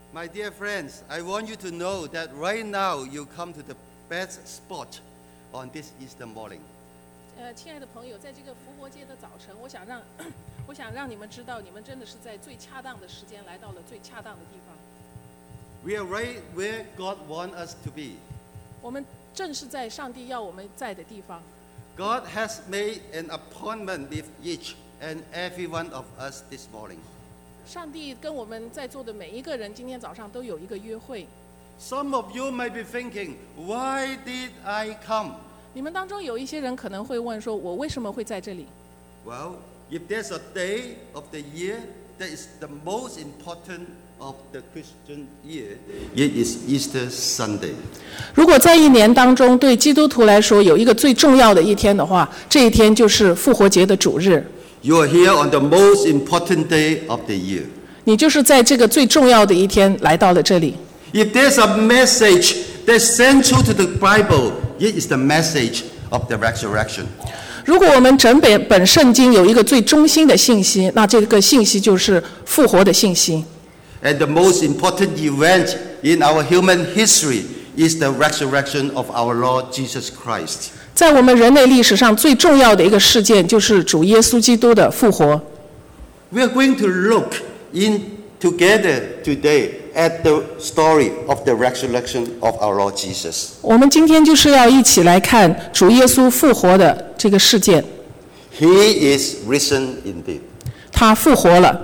My dear friends, I want you to know that right now you come to the best spot on this Easter morning. 亲爱的朋友，在这个复活节的早晨，我想让你们知道，你们真的是在最恰当的时间来到了最恰当的地方。 We are right where God wants us to be. 我们正是在上帝要我们在的地方。 God has made an appointment with each and every one of us this morning. 上帝跟我们在座的每一个人，今天早上都有一个约会。 Some of you might be thinking, why did I come? 你们当中有一些人可能会问说，我为什么会在这里？ Well, if there's a day of the year that is the most important of the Christian year, it is Easter Sunday. 如果在一年当中对基督徒来说有一个最重要的一天的话，这一天就是复活节的主日。 You are here on the most important day of the year. 你就是在这个最重要的一天来到了这里。 If there's a message that's central to the Bible, it is the message of the resurrection. 如果我们整本圣经有一个最中心的信息，那这个信息就是复活的信息。 And the most important event in our human history is the resurrection of our Lord Jesus Christ. 在我们人类历史上最重要的一个事件就是主耶稣基督的复活。 We are going to look in together today at the story of the resurrection of our Lord Jesus. 我们今天就是要一起来看主耶稣复活的这个事件。 He is risen indeed. 他复活了。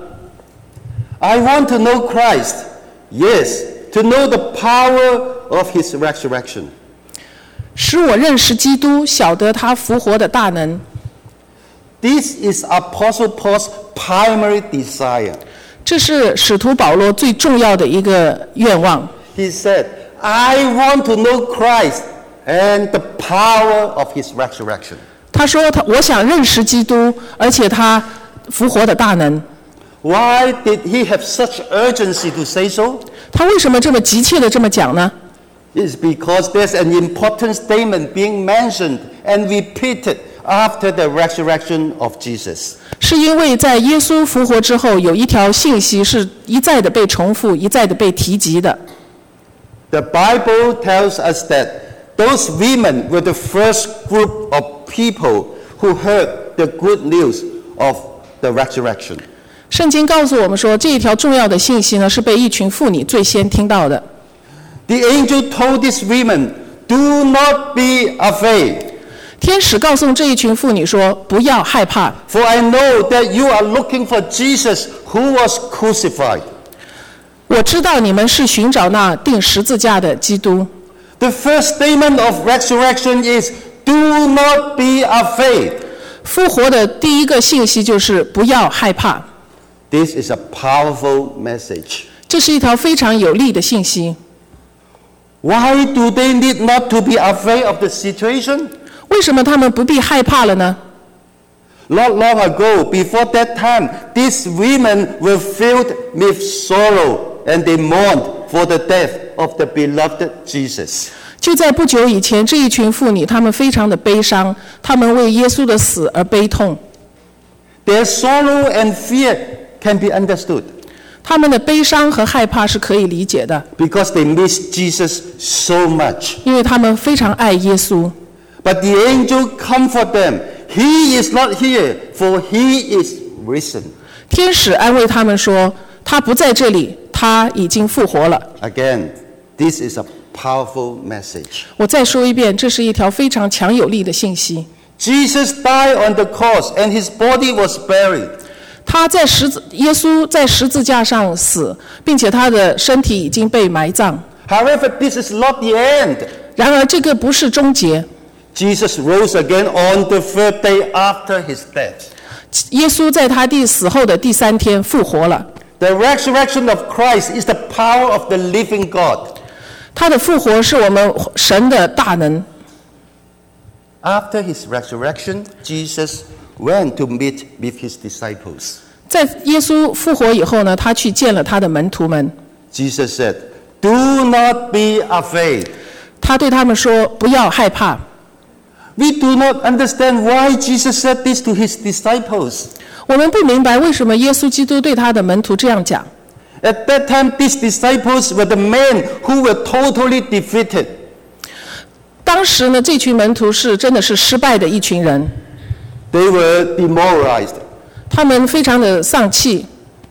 I want to know Christ. Yes, to know the power of his resurrection. 使我认识基督，晓得他复活的大能。 This is Apostle Paul's primary desire. 这是使徒保罗最重要的一个愿望。 He said, I want to know Christ and the power of his resurrection. 他说我想认识基督，而且他复活的大能。 Why did he have such urgency to say so? 他为什么这么急切的这么讲呢？ It's because there's an important statement being mentioned and repeated after the resurrection of Jesus. 是因为在耶稣复活之后，有一条信息是一再的被重复，一再的被提及的。 The Bible tells us that those women were the first group of people who heard the good news of the resurrection. 圣经告诉我们说，这一条重要的信息呢，是被一群妇女最先听到的。 The angel told these women, do not be afraid. 天使告诉这一群妇女说，不要害怕。 For I know that you are looking for Jesus who was crucified. 我知道你们是寻找那钉十字架的基督。 The first statement of resurrection is, do not be afraid. 复活的第一个信息就是不要害怕。 This is a powerful message. 这是一条非常有力的信息。 Why do they need not to be afraid of the situation? 为什么他们不必害怕了呢？ Not long ago, before that time, these women were filled with sorrow and they mourned for the death of the beloved Jesus. 就在不久以前，这一群妇女她们非常的悲伤，她们为耶稣的死而悲痛。 Their sorrow and fear can be understood. 他们的悲伤和害怕是可以理解的， Because they miss Jesus so much. 因为他们非常爱耶稣。 But the angel comfort them. He is not here, for he is risen. 天使安慰他们说，他不在这里，他已经复活了。 Again, this is a powerful message. 我再说一遍，这是一条非常强有力的信息。 Jesus died on the cross and his body was buried. 耶稣在十字架上死，并且他的身体已经被埋葬。 However, this is not the end. 然而这个不是终结。 Jesus rose again on the third day after his death. 耶稣在他死后的第三天复活了。 The resurrection of Christ is the power of the living God. 他的复活是我们神的大能。 After his resurrection, Jesus went to meet with his disciples. 在耶稣复活以后呢，他去见了他的门徒们。 Jesus said, do not be afraid. 他对他们说，不要害怕。 We do not understand why Jesus said this to his disciples. 我们不明白为什么耶稣基督对他的门徒这样讲。 At that time, these disciples were the men who were totally defeated. 当时呢，这群门徒真的是失败的一群人， They were demoralized 他们非常的丧气，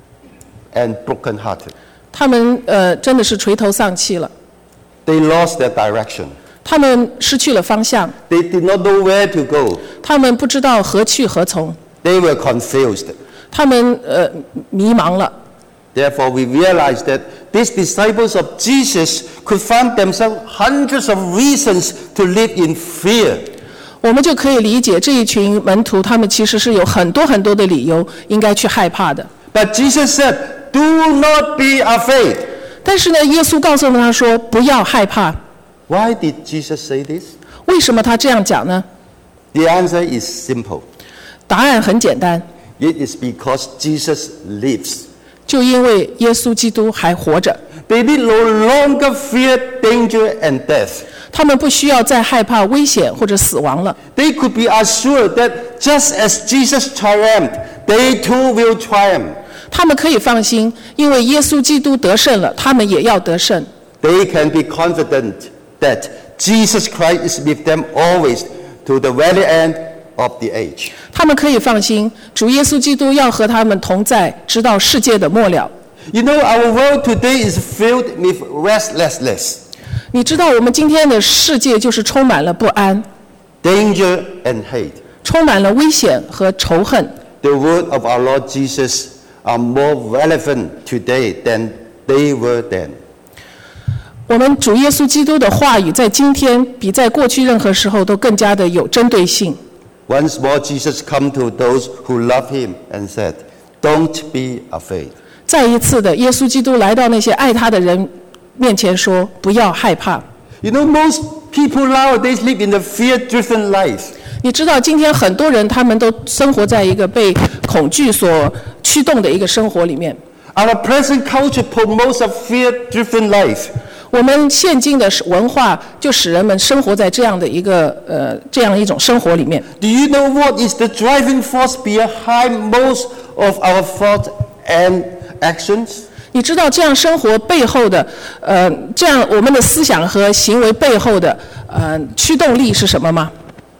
and brokenhearted. 他们真的是垂头丧气了， They lost their direction. 他们失去了方向， They did not know where to go. 他们不知道何去何从， They were confused. 他们迷茫了。 Therefore, we realize that these disciples of Jesus could find themselves hundreds of reasons to live in fear. 我们就可以理解这一群门徒，他们其实是有很多很多的理由应该去害怕的。 But Jesus said, "Do not be afraid." 但是呢，耶稣告诉他说：“不要害怕。 Why did Jesus say this? ” 为什么他这样讲呢？ The answer is simple. 答案很简单， It is because Jesus lives. 就因为耶稣基督还活着， They did no longer fear danger and death. 他们不需要再害怕危险或者死亡了。 They could be assured that just as Jesus triumphed, they too will triumph. 他们可以放心，因为耶稣基督得胜了，他们也要得胜。 They can be confident that Jesus Christ is with them always to the very end of the age. 他们可以放心，主耶稣基督要和他们同在，直到世界的末了。 You know, our world today is filled with restlessness, 你知道，我们今天的世界就是充满了不安， danger and hate. 充满了危险和仇恨。 The word of our Lord Jesus are more relevant today than they were then. 我们主耶稣基督的话语在今天比在过去任何时候都更加的有针对性。 Once more, Jesus come to those who love him and said, "Don't be afraid." 再一次的，耶稣基督来到那些爱他的人面前说：“不要害怕。” You know, most people nowadays live in a fear-driven life. 你知道，今天很多人他们都生活在一个被恐惧所驱动的一个生活里面。 Our present culture promotes a fear-driven life. 我们现今的文化就使人们生活在这样的一种生活里面。 Do you know what is the driving force behind most of our thoughts and actions? 你知道这样生活背后的，这样我们的思想和行为背后的，驱动力是什么吗？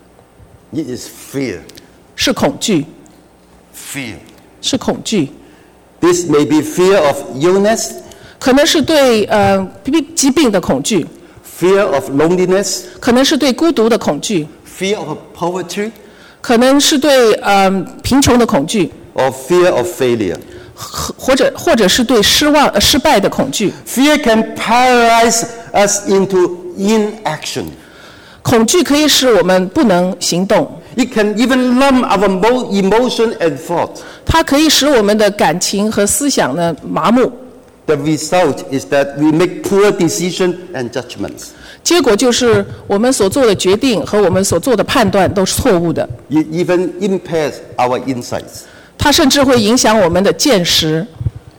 It is fear. 是恐惧， Fear. 是恐惧。 This may be fear of illness, 可能是对疾病的恐惧， fear of loneliness, 可能是对孤独的恐惧， fear of poverty, 可能是对贫穷的恐惧， or fear of failure. 或者是对失败的恐惧。 Fear can paralyze us into inaction. 恐惧可以使我们不能行动， It can even numb our emotion and thought. 它可以使我们的感情和思想呢麻木。 The result is that we make poor decisions and judgments. 结果就是我们所做的决定和我们所做的判断都是错误的， It even impairs our insights. 它甚至会影响我们的见识。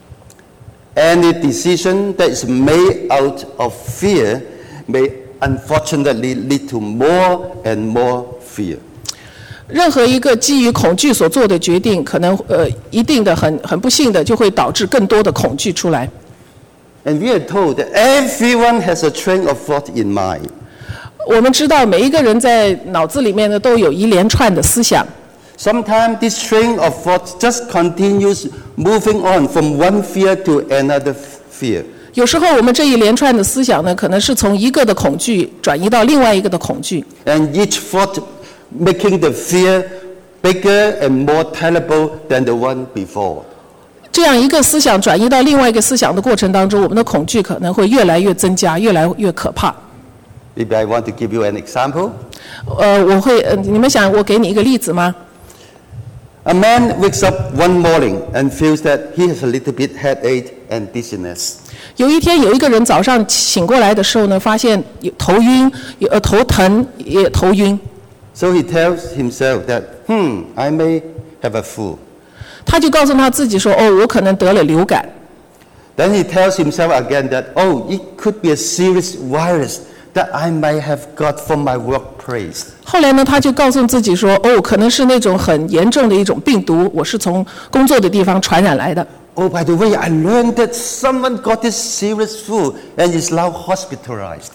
Any decision that is made out of fear may unfortunately lead to more and more fear. 任何一个基于恐惧所做的决定，可能一定的很不幸的就会导致更多的恐惧出来。 And we are told that everyone has a train of thought in mind. 我们知道每一个人在脑子里面呢都有一连串的思想。 Sometimes this train of thought just continues moving on from one fear to another fear. 有时候我们这一连串的思想呢，可能是从一个的恐惧转移到另外一个的恐惧。 And each thought making the fear bigger and more terrible than the one before. 这样一个思想转移到另外一个思想的过程当中，我们的恐惧可能会越来越增加，越来越可怕。 Maybe I want to give you an example. 你们想我给你一个例子吗？ A man wakes up one morning and feels that he has a little bit headache and dizziness. 有一天，有一个人早上醒过来的时候呢，发现有头晕，头疼，也头晕。 So he tells himself that, I may have a flu. 他就告诉他自己说：“哦，我可能得了流感。” Then he tells himself again that, it could be a serious virus that I might have got from my workplace. 后来呢，他就告诉自己说：“哦，可能是那种很严重的一种病毒，我是从工作的地方传染来的。” Oh, by the way, I learned that someone got this serious flu and is now hospitalized.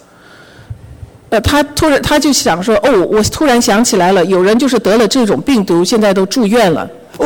他就想说，我突然想起来了，有人就是得了这种病毒，现在都住院了。 Oh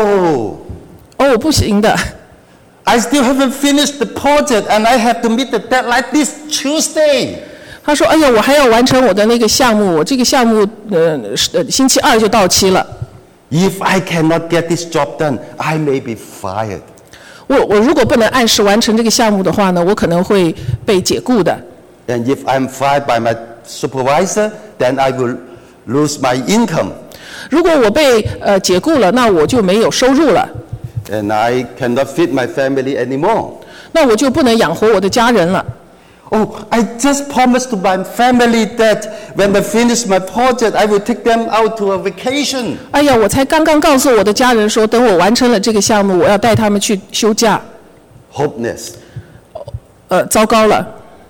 no! 不行的。 I still haven't finished the project and I have to meet the deadline this Tuesday. 他说：“哎呀，我还要完成我的那个项目，我这个项目星期2就到期了。” If I cannot get this job done, I may be fired. 我如果不能按时完成这个项目的话呢，我可能会被解雇的。 And if I'm fired by my supervisor, then I will lose my income. 如果我被解雇了，那我就没有收入了。 And I cannot feed my family anymore. 那我就不能养活我的家人了。 Oh, I just promised to my family that when I finish my project, I will take them out to a vacation. 哎呀，我才刚刚告诉我的家人说，等我完成了这个项目，我要带他们去休假。 Hopeless. 糟糕了。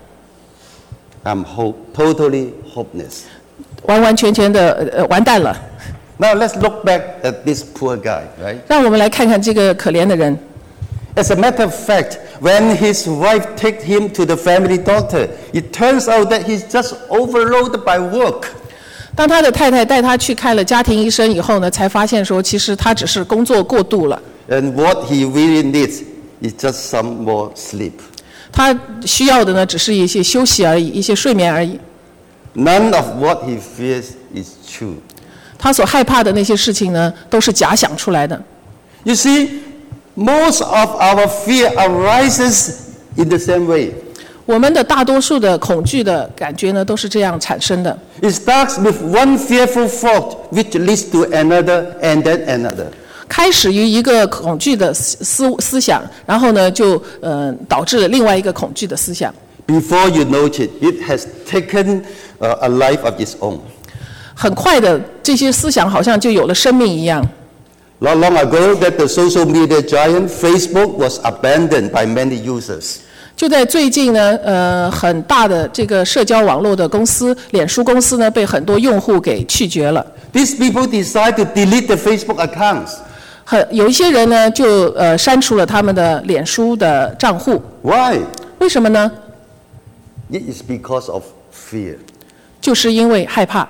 I'm totally hopeless. 完完全全的完蛋了。 Now let's look back at this poor guy, right? 让我们来看看这个可怜的人。 As a matter of fact, when his wife took him to the family doctor, it turns out that he's just overloaded by work. 当他的太太带他去看了家庭医生以后呢，才发现说，其实他只是工作过度了。 And what he really needs is just some more sleep. 他需要的呢，只是一些休息而已，一些睡眠而已。 None of what he fears is true. 他所害怕的那些事情呢，都是假想出来的。 You see, most of our fear arises in the same way. 我们的大多数的恐惧的感觉呢，都是这样产生的。 It starts with one fearful thought, which leads to another, and then another. 开始于一个恐惧的思想，然后呢，就导致了另外一个恐惧的思想。 Before you know it, it has taken a life of its own. 很快的，这些思想好像就有了生命一样。 Not long ago, that the social media giant Facebook was abandoned by many users. 就在最近呢，很大的这个社交网络的公司，脸书公司呢，被很多用户给拒绝了。 These people decide to delete the Facebook accounts. 有一些人呢，就删除了他们的脸书的账户。 Why? 为什么呢？ It is because of fear. 就是因为害怕。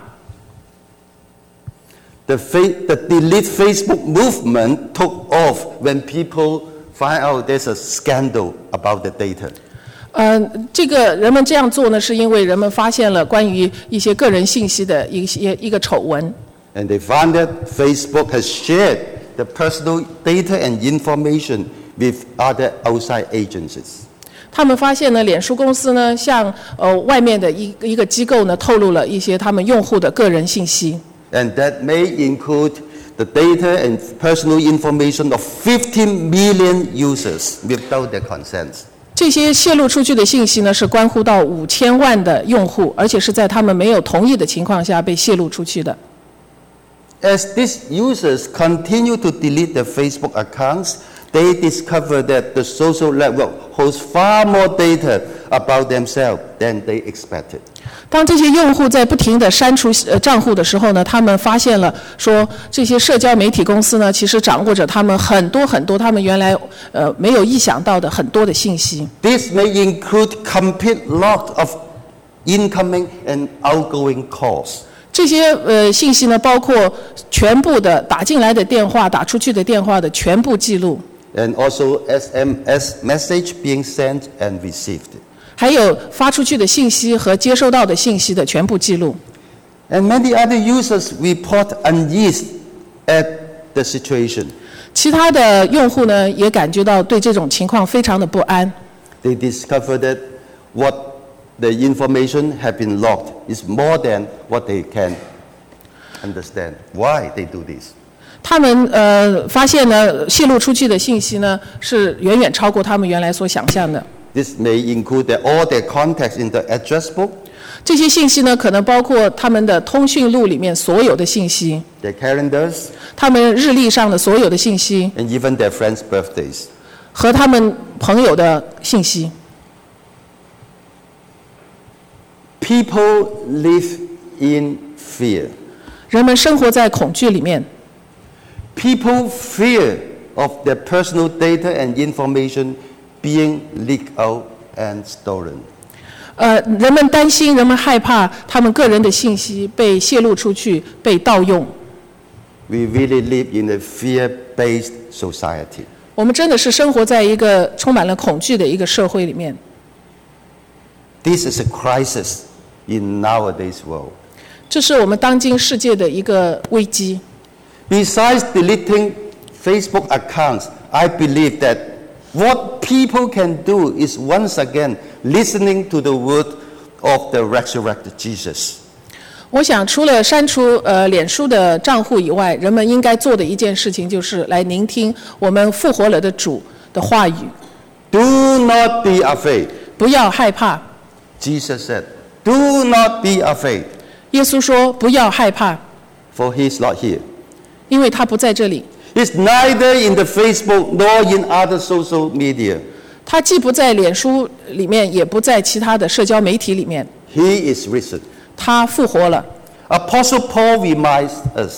The delete Facebook movement took off when people find out there's a scandal about the data. 这个人们这样做呢，是因为人们发现了关于一些个人信息的一个丑闻。 And they found that Facebook has shared the personal data and information with other outside agencies. 他们发现呢，脸书公司呢，向外面的一个机构呢，透露了一些他们用户的个人信息。 And that may include the data and personal information of 15 million users without their consent. 这些泄露出去的信息呢，是关乎到5000万的用户，而且是在他们没有同意的情况下被泄露出去的。 As these users continue to delete their Facebook accounts, they discover that the social network holds far more data about themselves than they expected. 当这些用户在不停地删除账户的时候呢，他们发现了说，这些社交媒体公司呢，其实掌握着他们很多他们原来没有意想到的很多的信息。 This may include complete log of incoming and outgoing calls. 这些信息呢，包括全部的打进来的电话、打出去的电话的全部记录。 And also SMS message being sent and received. 还有发出去的信息和接收到的信息的全部记录。 And many other users report unease at the situation. 其他的用户呢，也感觉到对这种情况非常的不安。 They discover that what the information have been logged is more than what they can understand. Why they do this? 他们发现呢，泄露出去的信息呢，是远远超过他们原来所想象的。 This may include all their contacts in the address book. 这些信息呢，可能包括他们的通讯录里面所有的信息， Their calendars, 他们日历上的所有的信息， and even their friends' birthdays. 和他们朋友的信息。 People live in fear. 人们生活在恐惧里面。 People fear of their personal data and information being leaked out and stolen. 人们担心，人们害怕他们个人的信息被泄露出去，被盗用。 We really live in a fear-based society. 我们真的是生活在一个充满了恐惧的一个社会里面。 This is a crisis in nowadays world. 这是我们当今世界的一个危机。 Besides deleting Facebook accounts, I believe that what people can do is once again listening to the word of the resurrected Jesus. 我想，除了删除脸书的账户以外，人们应该做的一件事情就是来聆听我们复活了的主的话语。 Do not be afraid. 不要害怕。 Jesus said, "Do not be afraid." 耶稣说：“不要害怕， For he is not here. 因为他不在这里。 He's neither in the Facebook nor in other social media. 他既不在脸书里面，也不在其他的社交媒体里面。 He is risen." 他复活了。 Apostle Paul reminds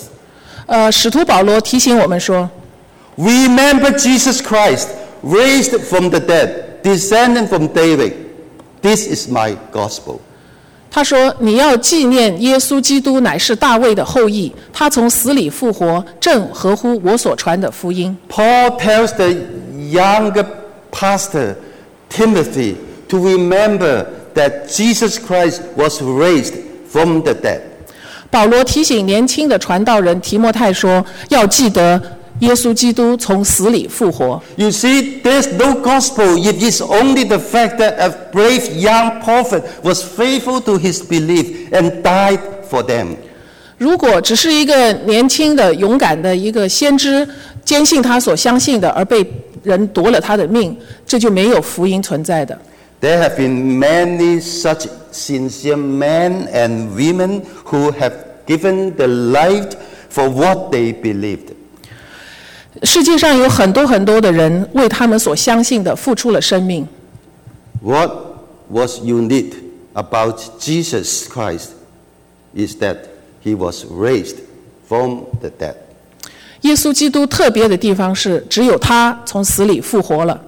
us, 使徒保罗提醒我们说 "Remember Jesus Christ, raised from the dead, descended from David. This is my gospel." 他说：“你要纪念耶稣基督乃是大卫的后裔，他从死里复活，正合乎我所传的福音。” Paul tells the younger pastor, Timothy, to remember that Jesus Christ was raised from the dead. 保罗提醒年轻的传道人提摩太说：“要记得耶稣基督从死里复活。” You see, there's no gospel if it's only the fact that a brave young prophet was faithful to his belief and died for them. 如果只是一个年轻的、勇敢的一个先知，坚信他所相信的，而被人夺了他的命，这就没有福音存在的。 There have been many such sincere men and women who have given their life for what they believed. 世界上有很多很多的人为他们所相信的付出了生命。 What was unique about Jesus Christ is that he was raised from the dead. 耶稣基督特别的地方是，只有他从死里复活了。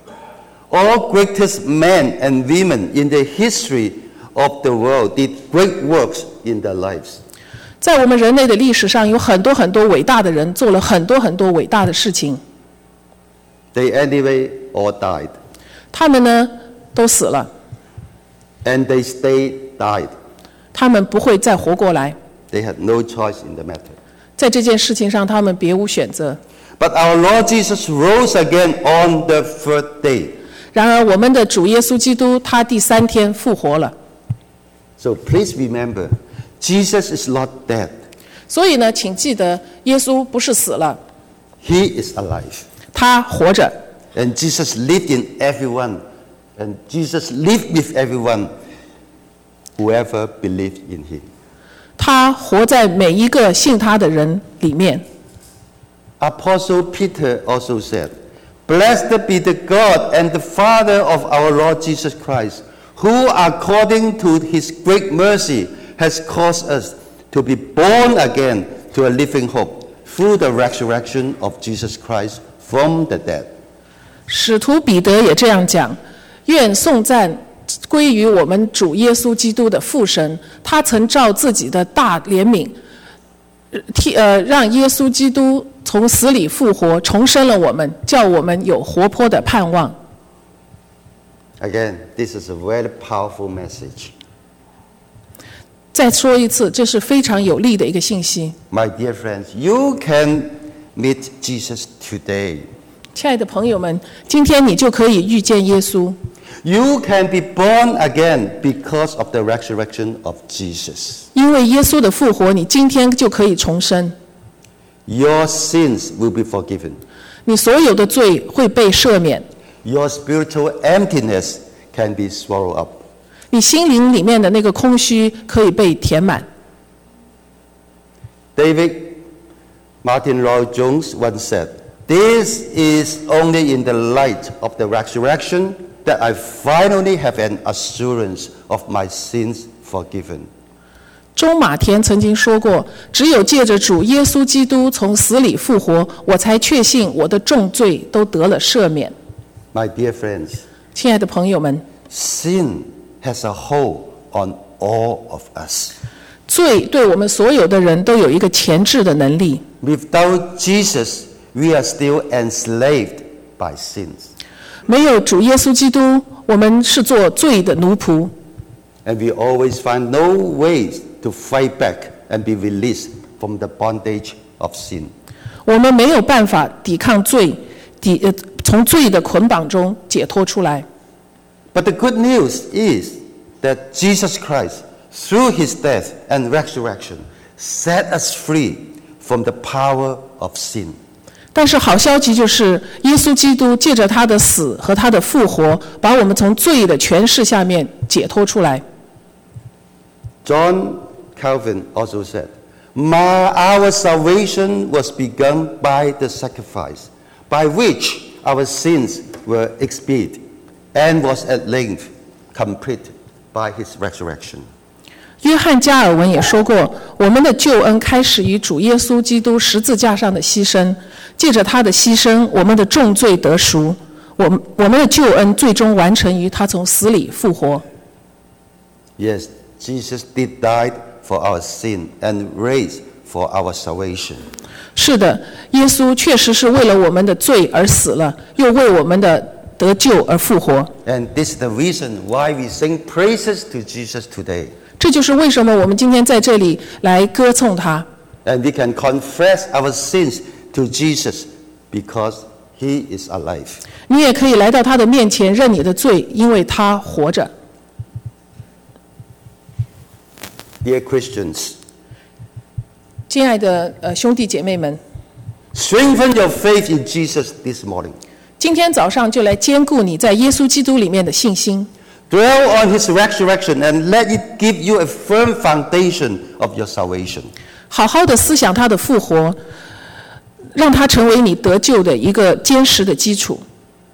All greatest men and women in the history of the world did great works in their lives. 在我们人类的历史上，有很多很多伟大的人做了很多很多伟大的事情。 They anyway all died. 他们呢，都死了。 And they stayed died. 他们不会再活过来。 They had no choice in the matter. 在这件事情上，他们别无选择。 But our Lord Jesus rose again on the third day. 然而，我们的主耶稣基督，他第3天复活了。 So please remember, Jesus is not dead. 所以呢，请记得，耶稣不是死了， He is alive. 他活着。 And Jesus lived in everyone. And Jesus lived with everyone, whoever believed in him. 他活在每一个信他的人里面。 Apostle Peter also said, "Blessed be the God and the Father of our Lord Jesus Christ, who according to his great mercy has caused us to be born again to a living hope through the resurrection of Jesus Christ from the dead." 使徒彼得也这样讲：愿颂赞归于我们主耶稣基督的父神，他曾照自己的大怜悯，让耶稣基督从死里复活，重生了我们，叫我们有活泼的盼望。 Again, this is a very powerful message. 再说一次，这是非常有力的一个信息。 My dear friends, you can meet Jesus today. 亲爱的朋友们，今天你就可以遇见耶稣。 You can be born again because of the resurrection of Jesus. 因为耶稣的复活，你今天就可以重生， Your sins will be forgiven. 你所有的罪会被赦免， Your spiritual emptiness can be swallowed up. 你心灵里面的那个空虚可以被填满。 David Martin Lloyd-Jones once said, "This is only in the light of the resurrection that I finally have an assurance of my sins forgiven." 中马田曾经说过，只有借着主耶稣基督从死里复活，我才确信我的重罪都得了赦免。 My dear friends, 亲爱的朋友们， sin has a hold on all of us. 罪对我们所有的人都有一个钳制的能力。 Without Jesus, we are still enslaved by sins. 没有主耶稣基督，我们是做罪的奴仆。 And we always find no ways to fight back and be released from the bondage of sin. 我们没有办法抵抗罪，从罪的捆绑中解脱出来。 But the good news is that Jesus Christ, through his death and resurrection, set us free from the power of sin. 但是好消息就是，耶稣基督借着他的死和他的复活，把我们从罪的权势下面解脱出来。 John Calvin also said, Our salvation was begun by the sacrifice, by which our sins were expiated, and was at length completed by his resurrection. 约翰加尔文也说过，我们的救恩开始于主耶稣基督十字架上的牺牲，借着他的牺牲，我们的重罪得赎，我们的救恩最终完成于他从死里复活。 Yes, Jesus did die for our sin and raised for our salvation. 是的，耶稣确实是为了我们的罪而死了，又为我们的得救而复活。 And this is the reason why we sing praises to Jesus today. 这就是为什么我们今天在这里来歌颂他。 And we can confess our sins to Jesus because he is alive. 你也可以来到他的面前认你的罪，因为他活着。 Dear Christians, 亲爱的兄弟姐妹们， strengthen your faith in Jesus this morning. 今天早上就来兼顾你在耶稣基督里面的信心。 Dwell on his resurrection and let it give you a firm foundation of your salvation. 好好的思想他的复活，让他成为你得救的一个坚实的基础。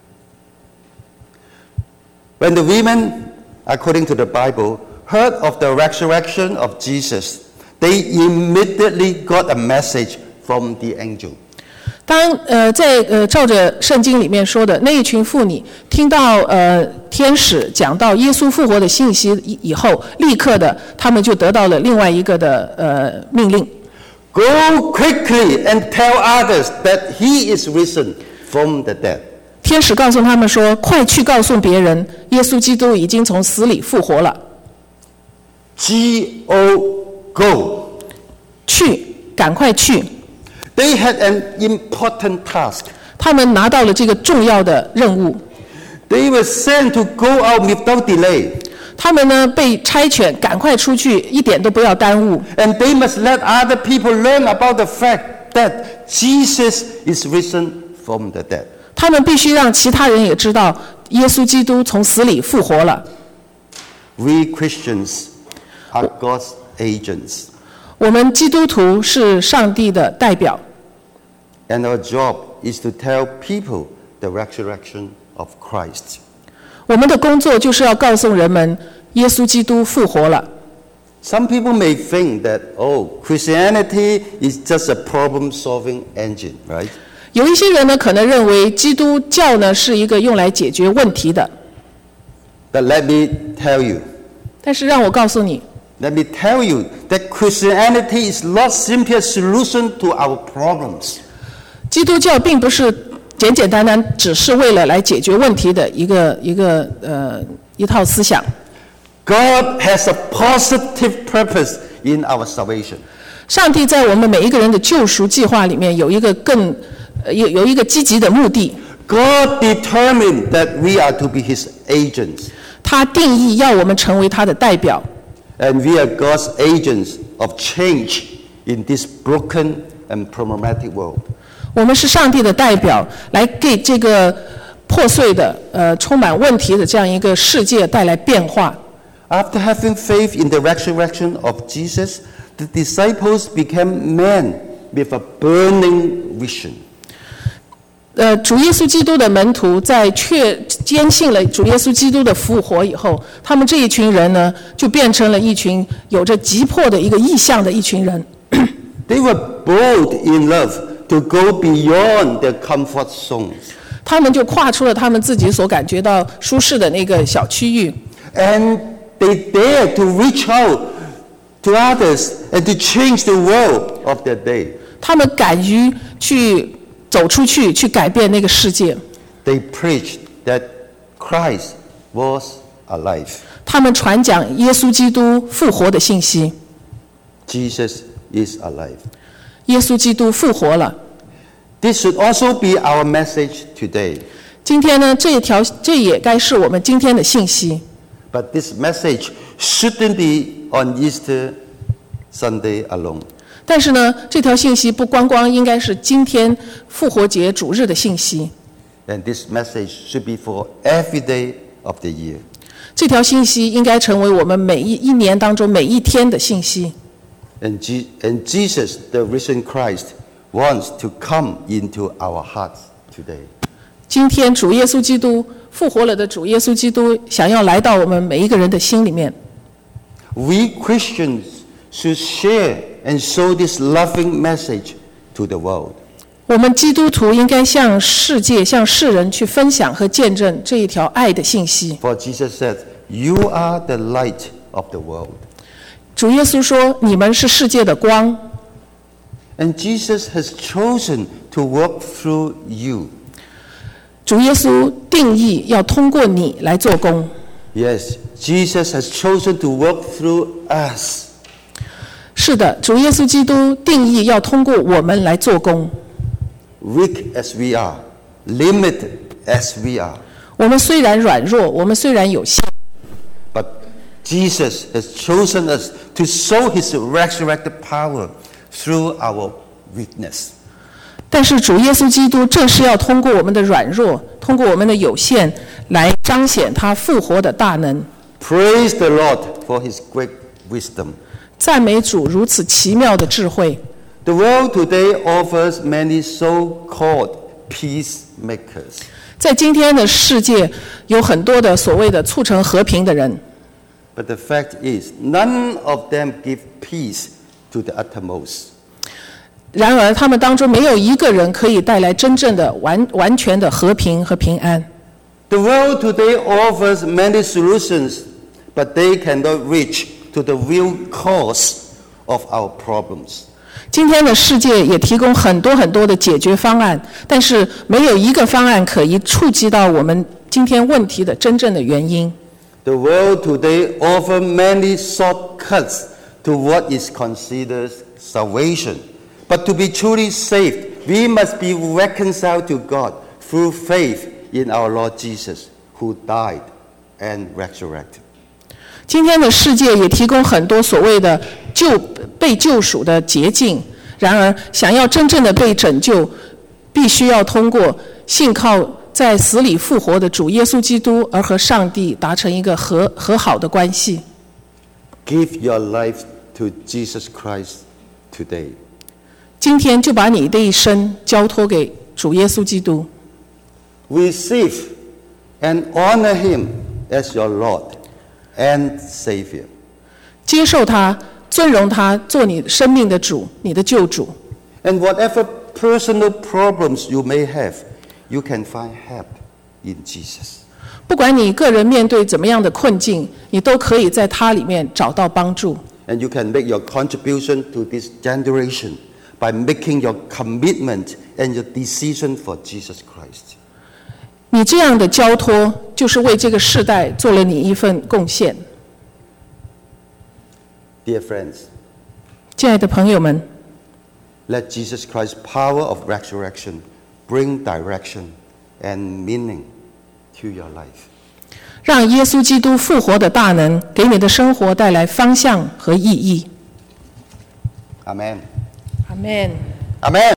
When the women, according to the Bible, heard of the resurrection of Jesus, they immediately got a message from the angel. 当照着圣经里面说的那一群妇女听到天使讲到耶稣复活的信息以后，立刻的他们就得到了另外一个的命令。 Go quickly and tell others that he is risen from the dead. 天使告诉他们说：“快去告诉别人，耶稣基督已经从死里复活了。 Go. 去，赶快去。” They had an important task. 他们拿到了这个重要的任务。 They were sent to go out without delay. 他们呢被差遣赶快出去，一点都不要耽误。 And they must let other people learn about the fact that Jesus is risen from the dead. 他们必须让其他人也知道，耶稣基督从死里复活了。 We Christians are God's agents. 我们基督徒是上帝的代表。 And our job is to tell people the resurrection of Christ. 我们的工作就是要告诉人们，耶稣基督复活了。 Some people may think that, Christianity is just a problem-solving engine, right? 有一些人呢，可能认为基督教呢是一个用来解决问题的。 But let me tell you, 但是让我告诉你， let me tell you that Christianity is not simply a solution to our problems. 基督教并不是简简单单只是为了来解决问题的一套思想。 God has a positive purpose in our salvation. 上帝在我们每一个人的救赎计划里面有一个积极的目的。 God determined that we are to be his agents. 他定义要我们成为他的代表。 And we are God's agents of change in this broken and problematic world. 我们是上帝的代表，来给这个破碎的、充满问题的这样一个世界带来变化。 After having faith in the resurrection of Jesus, the disciples became men with a burning vision. 主耶稣基督的门徒在坚信了主耶稣基督的复活以后，他们这一群人呢，就变成了一群有着急迫的一个意向的一群人。 They were bold in love to go beyond their comfort zones. 他们就跨出了他们自己所感觉到舒适的那个小区域。 And they dared to reach out to others and to change the world of their day. 他们敢于去走出去，去改变那个世界。 They preached that Christ was alive. 他们传讲耶稣基督复活的信息。 Jesus is alive. 耶稣基督复活了。 This should also be our message today. 今天呢，这也该是我们今天的信息。 But this message shouldn't be on Easter Sunday alone. 但是呢，这条信息不光光应该是今天复活节主日的信息。 And this message should be for every day of the year. 这条信息应该成为我们每一年当中每一天的信息。 And Jesus, the risen Christ, wants to come into our hearts today. 今天主耶稣基督复活了的主耶稣基督想要来到我们每一个人的心里面。 We Christians should share and show this loving message to the world. 我们基督徒应该向世界、向世人去分享和见证这一条爱的信息。 For Jesus said, "You are the light of the world." 主耶稣说：“你们是世界的光。” And Jesus has chosen to work through you. 主耶稣定义要通过你来做工。 Yes, Jesus has chosen to work through us. 是的，主耶稣基督定义要通过我们来做工。 Weak as we are, limited as we are. 我们虽然软弱，我们虽然有限， But Jesus has chosen us to show his resurrected power through our weakness. 但是主耶稣基督正是要通过我们的软弱，通过我们的有限，来彰显他复活的大能。 Praise the Lord for his great wisdom. 赞美主如此奇妙的智慧。 The world today offers many so-called peacemakers. 在今天的世界，有很多的所谓的促成和平的人， But the fact is, none of them give peace to the uttermost. 然而他们当中没有一个人可以带来真正的完全的和平和平安。 The world today offers many solutions, but they cannot reach to the real cause of our problems. 今天的世界也提供很多很多的解决方案，但是没有一个方案可以触及到我们今天问题的真正的原因。 The world today offers many shortcuts to what is considered salvation. But to be truly saved, we must be reconciled to God through faith in our Lord Jesus, who died and resurrected. 今天的世界也提供很多所谓的被救赎的捷径，然而想要真正的被拯救，必须要通过信靠在死里复活的主耶稣基督，而和上帝达成一个和好的关系。 Give your life to Jesus Christ today. 今天就把你的一生交托给主耶稣基督， Receive and honor him as your Lord and Savior. 接受他，尊荣他，做你生命的主，你的救主。 And whatever personal problems you may have, you can find help in Jesus. 不管你个人面对怎么样的困境，你都可以在他里面找到帮助。 And you can make your contribution to this generation by making your commitment and your decision for Jesus Christ. 你这样的交托，就是为这个世代做了你一份贡献。 Dear friends, 亲爱的朋友们， let Jesus Christ's power of resurrection bring direction and meaning to your life. 让耶稣基督复活的大能给你的生活带来方向和意义。 Amen. Amen. Amen.